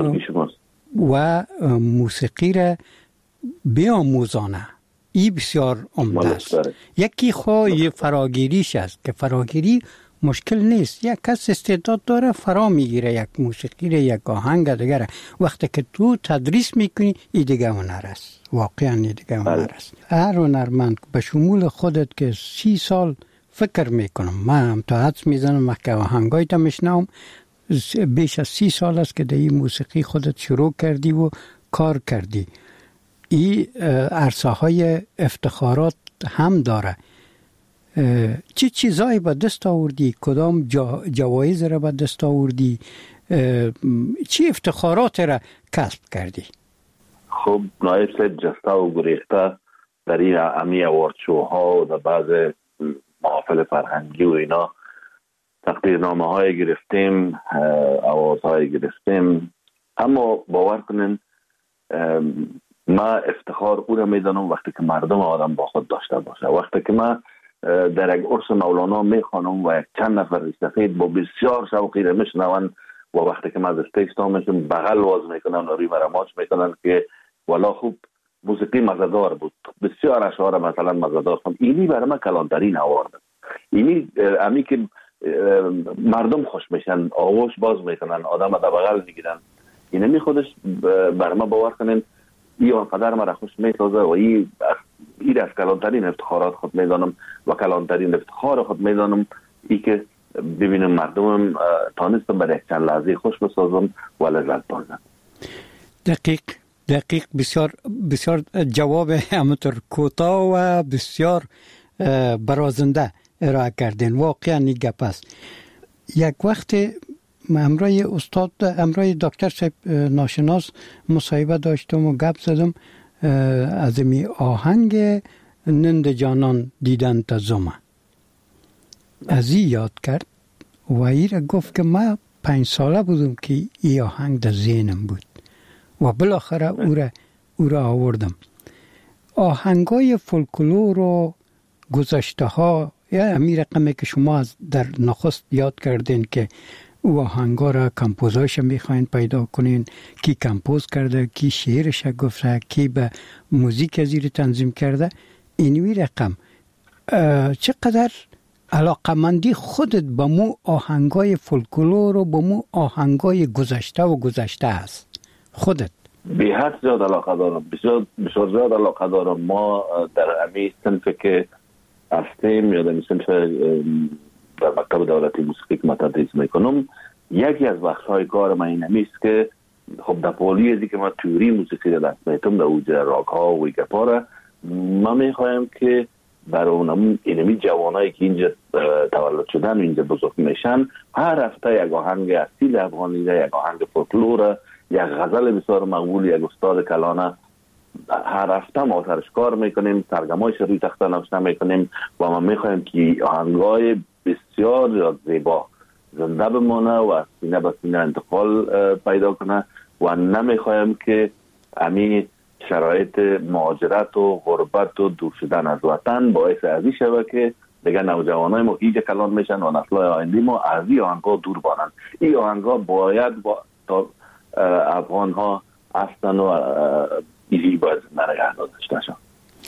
و موسیقی را بیاموزانه. این بسیار عمده است. یکی خواهی فراگیریش است که فراگیری مشکل نیست. یک کس استعداد داره فرا میگیره یک موسیقی را، یک آهنگ دیگره. وقتی که تو تدریس میکنی این دیگه هنر است. واقعا این دیگه هنر است. هر هنرمند به شمول خودت که سی سال فکر میکنم، من هم تا حدس میزنم که آهنگای تا میشنم بیش از سی سال است که در این موسیقی خودت شروع کردی و کار کردی. این عرصه های افتخارات هم داره. چی چیزایی به دست آوردی؟ کدام جا جوایز را به دست آوردی؟ چی افتخارات را کسب کردی؟ خب نایب صاحب جسته و گریخته در این امی اوارد شوها و در بعض محافل فرهنگی و اینا تقدیرنامه های گرفتیم، آواز های گرفتیم، اما باور کنین ما افتخار او را میدانم وقتی که مردم آدم با خود داشته باشه. وقتی که ما در یک عرس مولانا میخوانم و یک چند نفر سفید با بسیار شوقی را میشنون و وقتی که ما از استیج میشم بغل واز میکنن و روی مرا ماچ میکنن که والا خوب موسیقی مزدار بود، بسیار اشعار مثلا مزدار بود. اینی برای من کلانترین آورده. اینی امی که مردم خوش میشن، آغوش باز میکنن، آدم در بغل میگیرن، اینمی خودش برای من باور کنین این آنقدر مرا خوش میسازه و این این از کلانترین افتخارات خود میدانم و کلانترین افتخار خود میدانم ای که ببینم مردمم تانستم برای یک چند لحظه خوش بسازم و لذت بردم. دقیق دقیق بسیار بسیار جواب همونطور کوتاه و بسیار برازنده ارائه کردین. واقعا این گپ است. یک وقت همراه استاد همراه دکتر صاحب ناشناس مصاحبه داشتم و گپ زدم از می آهنگ نند جانان دیدن تا زما از این یاد کرد و ای را گفت که ما پنج ساله بودم که این آهنگ در ذهنم بود و بالاخره او را او را آوردم. آهنگای فولکلور و گذشته ها یا همین رقمی که شما در نخست یاد کردین که او آهنگا را کمپوزایش میخواین پیدا کنین، کی کمپوز کرده، کی شعرش گفته، کی به موزیک زیر تنظیم کرده، اینوی رقم چقدر علاقمندی خودت با مو آهنگای فولکلور و با مو آهنگای گذشته و گذشته است خودت؟ به حد زیاد علاقه دارم، بسیار بسیار زیاد علاقه دارم. ما در امی صنف که هستیم یا در صنف در مکتب دولتی موسیقی که من تدریس میکنم، یکی از بخش‌های کار من این همیست که خب در پولی ازی که من تیوری موسیقی را دست میتم در اوج راک ها و گپا را من میخوایم که برای اونم اینمی جوانایی که اینجا تولد شدن و اینجا بزرگ میشن هر هفته یک آهنگ اصیل افغانی، یک آهنگ فولکلور، یک غزل بسیار مقبول، یک استاد کلانه هر هفته ما سرش کار میکنیم، ترجمه‌اش روی تخته نوشته میکنیم و ما میخوایم که آهنگای بسیار زیبا زنده بمانه و از سینه به سینه انتقال پیدا کنه و نمیخوایم که همین شرایط مهاجرت و غربت و دور شدن از وطن باعث ازی شود که دیگه نوجوانای ما ایجا کلان میشن و نسل‌های آینده ما از این آهنگا دور بانن. این آهنگا باید با تا افغان ها هستن و ایزی باید نرگه داشته شن.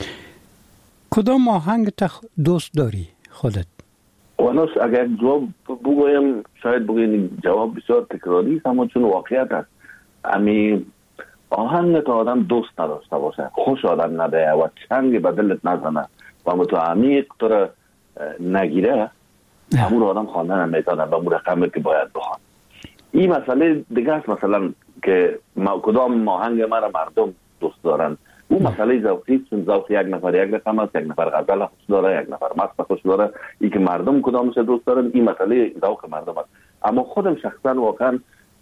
کدام آهنگ تا دوست داری خودت؟ ونوش اگر جواب بگویم شاید بگویم جواب بسیار تکراری است، اما چون واقعیت است امی آهنگ تا آدم دوست نداشته باشه، خوش آدم نده و چنگی به دلت نزنه و متو عمیق تو را نگیره، همون آدم خواندن نمیتونه به مون رقمی که باید بخوان. این مسئله دیگه است، مثلا که کدام آهنگ مرا مردم دوست دارن، اون مسئله ذوقی، چون ذوق یک نفر یک رقم است، یک نفر غزل خوش داره، یک نفر مست خوش داره، این که مردم کدامش دوست دارن این مسئله ذوق مردم است. اما خودم شخصا واقعا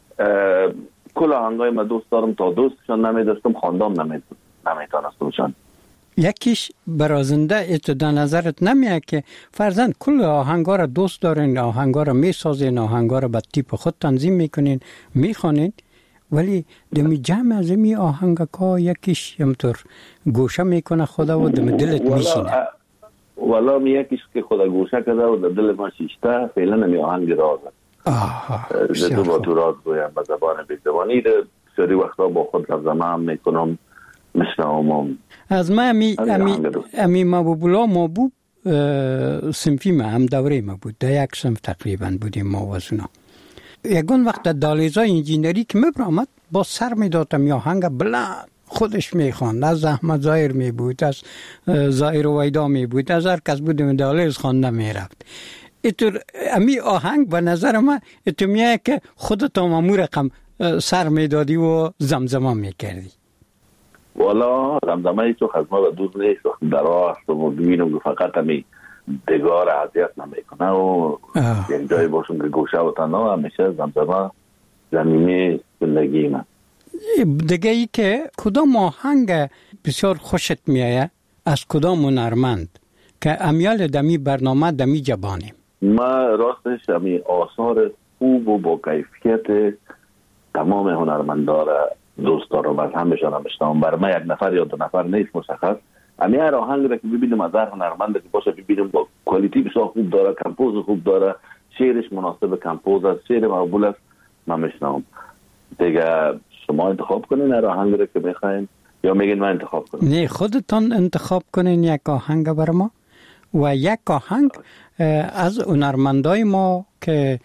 کل آهنگای ما دوست دارم، تا دوستشان نمیداشتم خواندم نمیتونستمشان. یکیش برازنده ات در نظرت نمیاد که فرزند کل آهنگا را دوست دارین، آهنگا را میسازین، آهنگا را به تیپ خود تنظیم میکنین، میخوانین، ولی دمی جمع از می آهنگا یکیش همطور گوشه میکنه خدا و دم دلت میشینه؟ والا می یکیش که خدا گوشه کرده و در دل ما شیشته فعلا نمی آهنگ رازه. آها تو با تو راز گویم به زبان بیزبانی ده سری وقتا با خود لفظمه هم میکنم مشنوم. از ما امی امی امی مابوبولا مابوب سنفی ما هم دوره ما بود، در یک سنف تقریبا بودیم ما و اونا. یکون وقت دالیزای انجینری که میبرامد با سر میدادم یا آهنگ بلند خودش میخواند، از احمد ظاهر می بود، از ظاهر و ویدا می بود، از هر کس بود دالیز خوانده میرفت. اینطور امی آهنگ به نظر من تو میاد که خودت هم امو رقم سر میدادی و زمزمه میکردی. والا زمزمه ای تو خزمه و دور نیست وقت در راه هستم و ببینم که فقط همی دگار عذیت نمیکنه و یک جای باشم که گوشه و تنها همیشه زمزمه زمینه زندگی من. دیگه ای که کدام آهنگ بسیار خوشت میایه از کدام هنرمند که امیال دمی برنامه دمی جبانیم؟ ما راستش همی آثار خوب و با کیفیت تمام هنرمندا را دوست دارم، از همشان هم اشتام. بر من یک نفر یا دو نفر نیست مشخص، همی هر آهنگ را که ببینیم از هر هنرمند که باشه ببینیم با کوالیتی بسیار خوب داره، کمپوز خوب داره، شعرش مناسب کمپوز است، شعر مقبول است، من میشنم. دیگه شما انتخاب کنین هر آهنگ را که میخواین یا میگین من انتخاب کنم؟ نه، خودتان انتخاب کنین یک آهنگ بر ما و یک آهنگ از هنرمندای ما که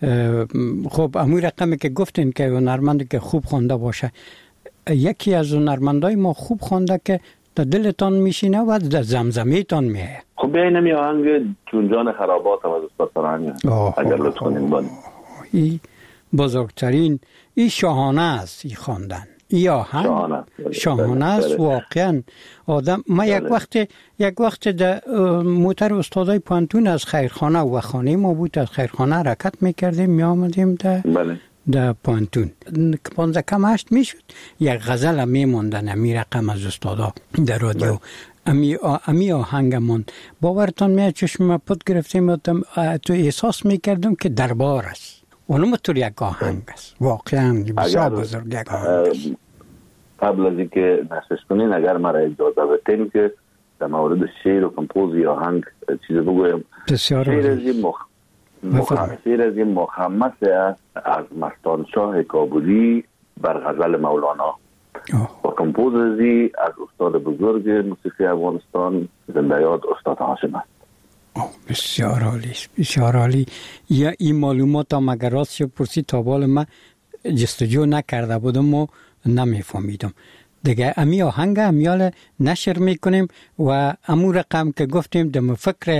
خب امو رقمی که گفتین که هنرمندی که خوب خوانده باشه، یکی از هنرمندای ما خوب خوانده که در دلتان میشینه و در زمزمیتان میه. خب بیاین می آهنگ چون جان خرابات از استاد فرهنگ اگر لطف کنین بانی. این بزرگترین، این شاهانه است این خواندن. این آهنگ شاهانه, شاهانه است واقعا. آدم ما یک وقت یک وقت در موتر استادای پانتون از خیرخانه و خانه ما بود، از خیرخانه حرکت میکردیم می آمدیم در بله. در پانتون پانزده کم هشت میشد یک غزل میموندن امی رقم از استادا در رادیو بله. امی امی آهنگمون باورتان میاد چشم پد گرفتیم تو احساس میکردم که دربار است. اونم تو یک آهنگ است واقعا بسیار بزرگ یک آهنگ است. قبل از اینکه نشش کنین اگر مرا اجازه بدین که در مورد شعر و کمپوزی آهنگ چیز بگویم. بسیار شعر از این مخ... مخ... شعر از این مخمس از مستان شاه کابلی بر غزل مولانا و کمپوزی از استاد بزرگ موسیقی افغانستان زنده یاد استاد هاشم است. بسیار عالی، بسیار عالی. یا این معلومات هم اگر راست شد پرسی تا بال من جستجو نکرده بودم و نمیفهمیدم. دیگه امی آهنگ امیال نشر میکنیم و امو رقم که گفتیم دم فکر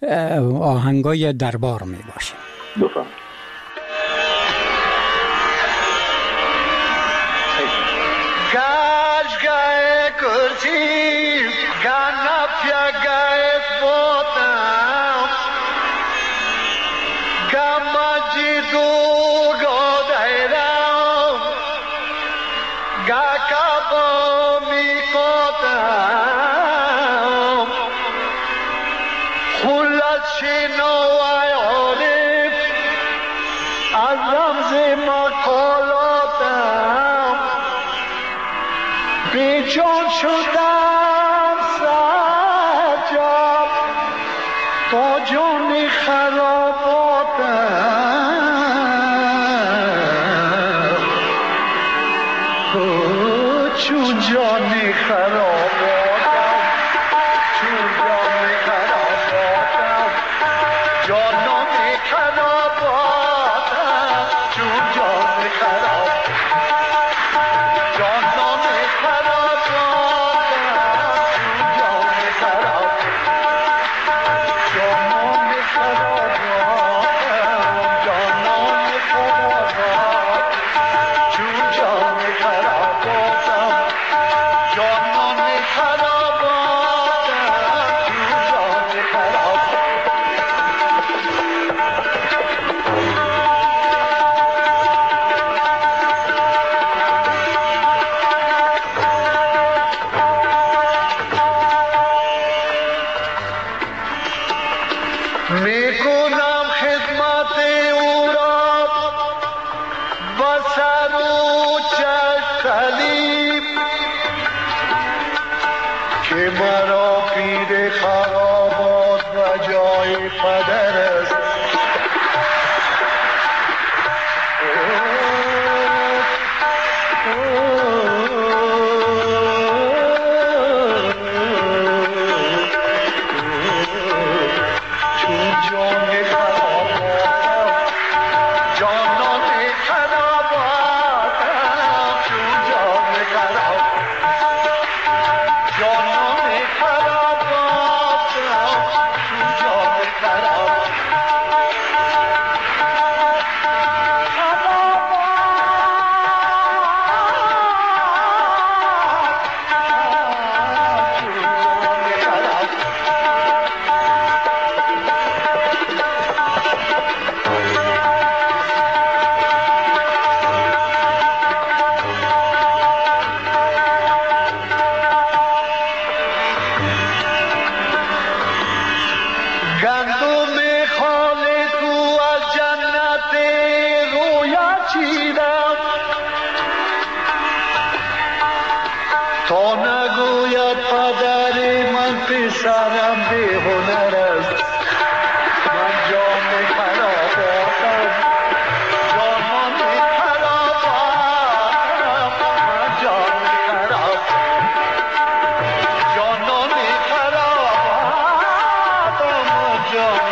آهنگای دربار میباشیم. بفهم. گاش گای کرسی گانا پیا گای بوتام گاما جی دو گودایرام گا کابو می کوتام خلص شنو ای عارف از رمز مقالاتم بیجان شدم سجاب تا جان خراباتم چون جان خراباتم چون جان خراباتم جانم خراباتم چون جان خراباتم جانم میکنم خدمت او را با سر و چشم که مرا پیر خرابات و جای پدر است. جانم خراب تا نگوید پدر من پسرم بی هنر است من جان خراباتم جانان خراباتم من جان خراب جانان خراباتم من جان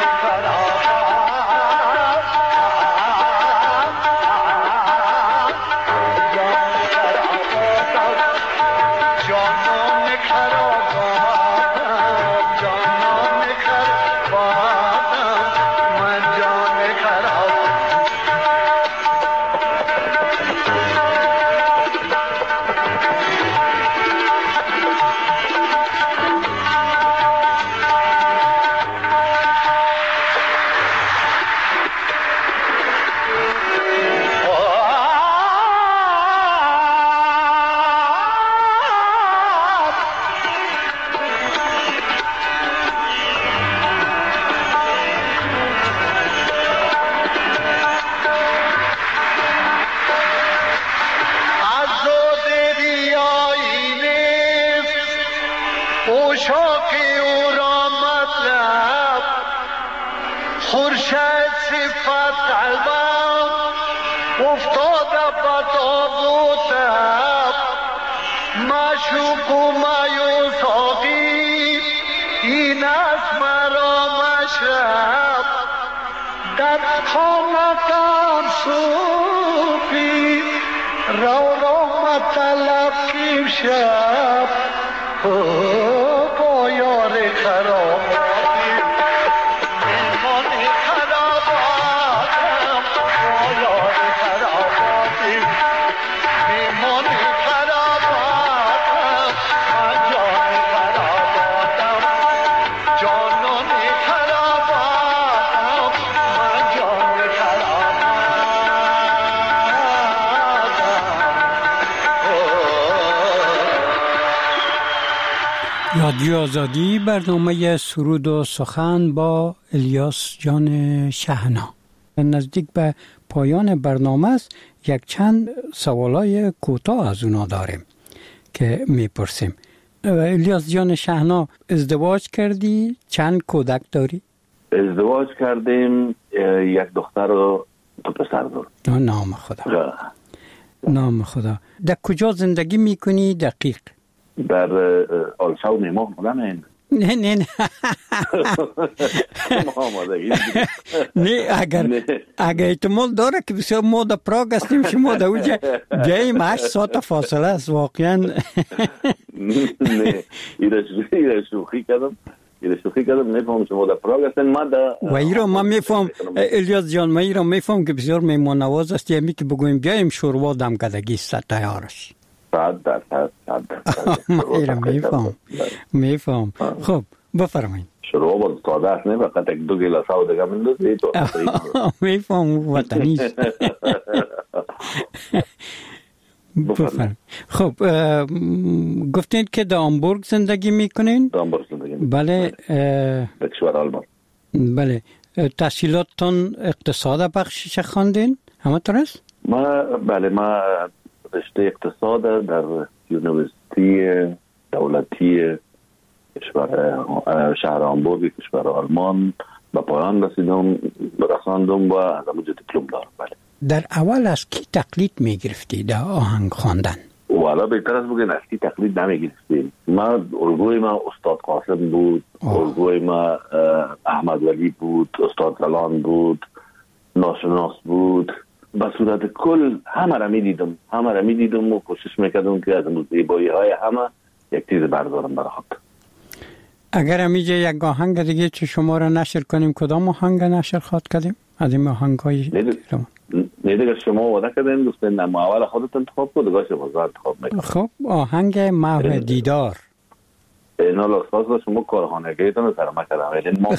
رادیو آزادی، برنامه سرود و سخن با الیاس جان شهنا. نزدیک به پایان برنامه است. یک چند سوالای کوتاه از اونا داریم که میپرسیم. الیاس جان شهنا، ازدواج کردی؟ چند کودک داری؟ ازدواج کردیم، یک دختر و دو پسر دارم. نام خدا. نام خدا. در کجا زندگی میکنی دقیق؟ در آلشا و نیماه بودم. این نه نه نه نه اگر اگر احتمال داره که بسیار ما در پراگ هستیم، شما در اونجا جاییم هشت ساعت فاصله است واقعا. نه ایره شوخی کردم ایره شوخی کردم نفهم شما در پراگ هستین. ما در و ایره ما میفهم الیاس جان، ما ایره میفهم که بسیار میمون نواز است. یمی که بگویم بیایم شوروا دم کدگی است تیارش صد در صد صد ما ایره میفهم میفهم. خب بفرمایید. شروع با ساده است، نه فقط یک دو گلاس آب دیگه میندازی تو میفهم وطنی است. بفرمایید. خب گفتین که در هامبورگ زندگی میکنین؟ در هامبورگ زندگی میکنین. بله. در کشور آلمان. بله. تحصیلاتتون اقتصاد بخشش خواندین؟ همه طور است؟ ما بله ما رشته اقتصاد در یونیورسیتی دولتی کشور شهر هامبورگ کشور آلمان به پایان رسیدم رساندم و از اونجا دیپلم دارم. بله. در اول از کی تقلید میگرفتی در آهنگ خواندن؟ والا بهتر از بگن از کی تقلید نمیگرفتیم. ما الگوی ما استاد قاسم بود، الگوی ما احمد ولی بود، استاد زلان بود، ناشناس بود. به صورت کل همه را میدیدم همه را میدیدم و کوشش میکردم که از زیبایی های همه یک چیز بردارم برای خود. اگر همیجا یک آهنگ دیگه چه شما را نشر کنیم، کدام آهنگ نشر خواد کردیم؟ از این آهنگ های نه دیگه شما وعده کردین گفتین نما اول خودت انتخاب کن دیگه شما انتخاب میکنم. خب آهنگ محو دیدار. اینا لاساس شما کارخانگیتون سر ما کردم ولی ما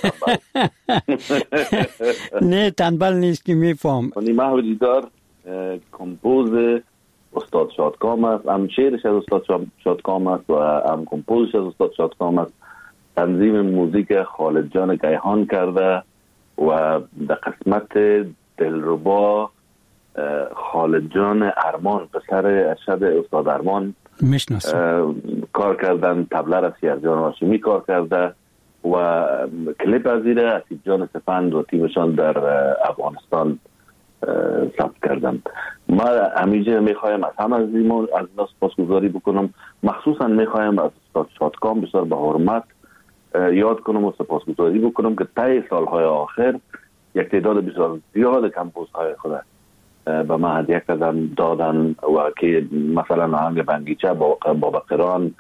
نه تنبل نیست که میفهم. محو دیدار کمپوز استاد شادکام است، هم شعرش از استاد شادکام است و هم کمپوزش از استاد شادکام است. تنظیم موزیک خالد جان گیهان کرده و در قسمت دلربا خالد جان ارمان پسر ارشد استاد ارمان میشناسم. کار کردن طبله را سیرجان هاشمی کار کرده و کلیپ از این اسید جان سپند و تیمشان در افغانستان ثبت کردن. ما همیشه میخوایم از هم از این از اینا سپاسگزاری بکنم، مخصوصا میخوایم از استاد شادکام بسیار به حرمت یاد کنم و سپاسگزاری بکنم که طی سالهای آخر یک تعداد بسیار زیاد کمپوز های خود به ما هدیه کردن دادن و که مثلا آهنگ بنگیچه، بابا قران،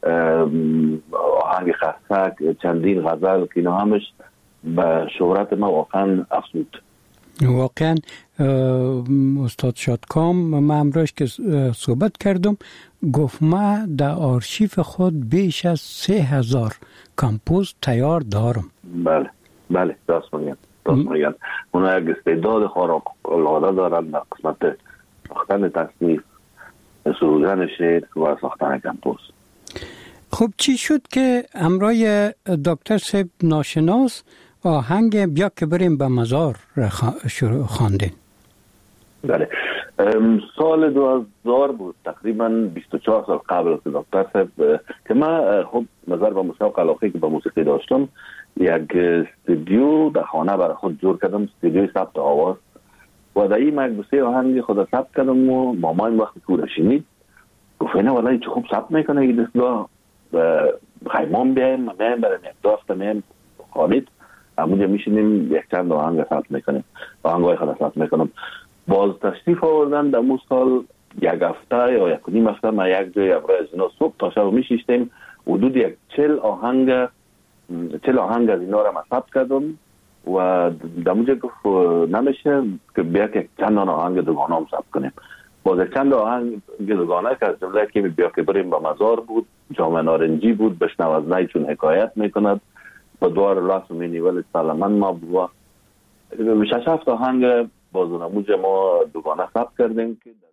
آهنگ خستک، چندین غزل که اینا همش به شهرت ما واقعا افزود. واقعا استاد شادکام من امروز که صحبت کردم گفت ما در آرشیف خود بیش از سه هزار کمپوز تیار دارم. بله بله راست میگن راست میگن اونا یک استعداد خارق العاده دارن در قسمت ساختن تصنیف، سرودن شعر و ساختن کمپوز. خب چی شد که همراه دکتر صاحب ناشناس آهنگ بیا که بریم به مزار خواندین؟ بله سال دو هزار بود، تقریبا بیست و چهار سال قبل که دکتر صاحب که من خب نظر به مشتاق علاقه که به موسیقی داشتم یک استودیو در خانه برای خود جور کردم، استودیوی ثبت آواز و در این مکبوسه آهنگ خود ثبت کردم و مامان وقتی که شنید گفت نه والله چه خوب ثبت میکنه این دستگاه، خیمان بیایم من بیایم برم یک دو هفته میایم خانید همونجا میشینیم یک چند آهنگ ثبت میکنیم، آهنگای خود ثبت میکنم. باز تشریف آوردن در مو سال یک هفته یا یک نیم هفته ما یک جای ابرای از اینا صبح تا شب میشیشتیم حدود یک چل آهنگ چل آهنگ از اینا را من ثبت کردم و در اونجا گفت نمیشه که بیا که چند آهنگ دوگانه هم ثبت کنیم. باز چند آهنگ دوگانه که از جمله که بیا که بریم به مزار بود، جام نارنجی بود، بشنو از نی چون حکایت میکند، با دوار لاس و مینیول سالمن ما بود. شش هفت آهنگ باز نموج ما دوگانه ثبت کردیم که